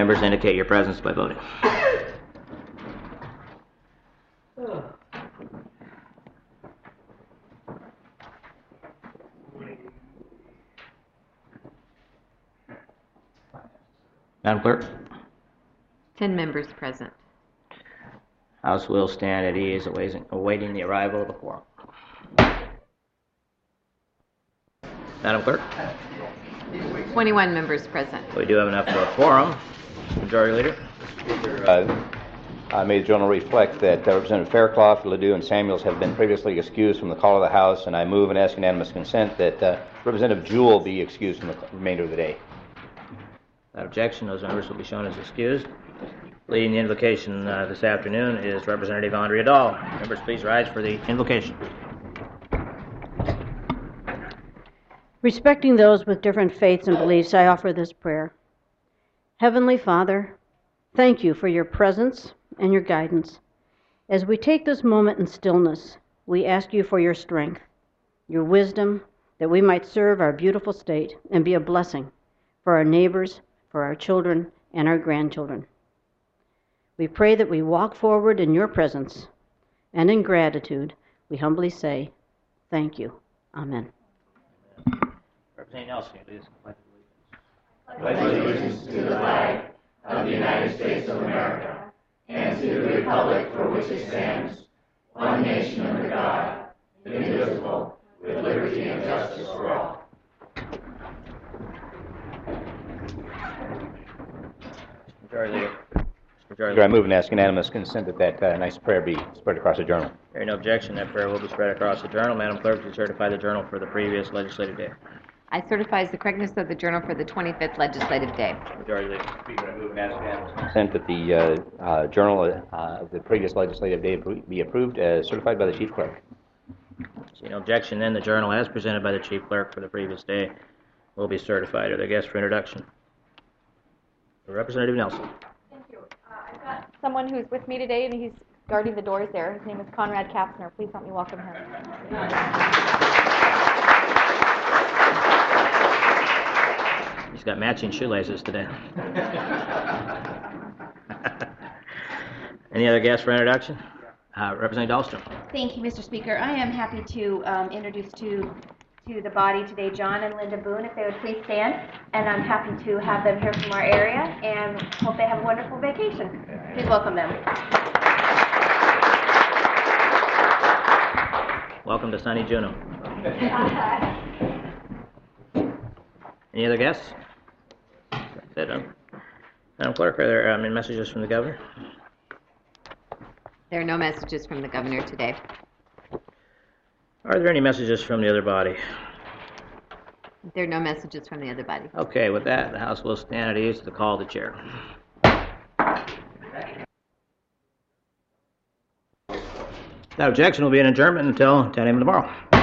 members indicate your presence by voting. Madam Clerk? 10 members present. House will stand at ease, awaiting the arrival of the quorum. Madam Clerk? 21 members present. We do have enough for a quorum. Majority Leader? May the journal reflect that Representative Fairclough, Ledoux, and Samuels have been previously excused from the call of the House, and I move and ask unanimous consent that Representative Jewell be excused from the remainder of the day. Without objection, those members will be shown as excused. Leading the invocation this afternoon is Representative Andrea Dahl. Members, please rise for the invocation. Respecting those with different faiths and beliefs, I offer this prayer. Heavenly Father, thank you for your presence and your guidance. As we take this moment in stillness, we ask you for your strength, your wisdom, that we might serve our beautiful state and be a blessing for our neighbors, for our children, and our grandchildren. We pray that we walk forward in your presence, and in gratitude, we humbly say, thank you. Amen. Representative Nelson, please. Pledge allegiance to the flag of the United States of America and to the republic for which it stands, one nation under God, indivisible, with liberty and justice for all. Majority Leader. I move and ask unanimous consent that nice prayer be spread across the journal. Hearing no objection, that prayer will be spread across the journal. Madam Clerk, you certify the journal for the previous legislative day. I certify the correctness of the journal for the 25th legislative day. Majority Leader. Speaker, I move and ask unanimous consent that the journal of the previous legislative day be approved as certified by the Chief Clerk. See no objection, then the journal as presented by the Chief Clerk for the previous day will be certified. Are there guests for introduction? Representative Nelson. Thank you. I've got someone who's with me today, and he's guarding the doors there. His name is Conrad Kapsner. Please help me welcome him. He's got matching shoelaces today. Any other guests for introduction? Representative Dahlstrom. Thank you, Mr. Speaker. I am happy to introduce to the body today John and Linda Boone, if they would please stand. And I'm happy to have them here from our area and hope they have a wonderful vacation. Please welcome them. Welcome to sunny Juneau. Any other guests? Madam Clerk, are there any messages from the Governor? There are no messages from the Governor today. Are there any messages from the other body? There are no messages from the other body. Okay, with that, the House will stand at ease to call the chair. Without objection, will be an adjournment until 10 a.m. tomorrow.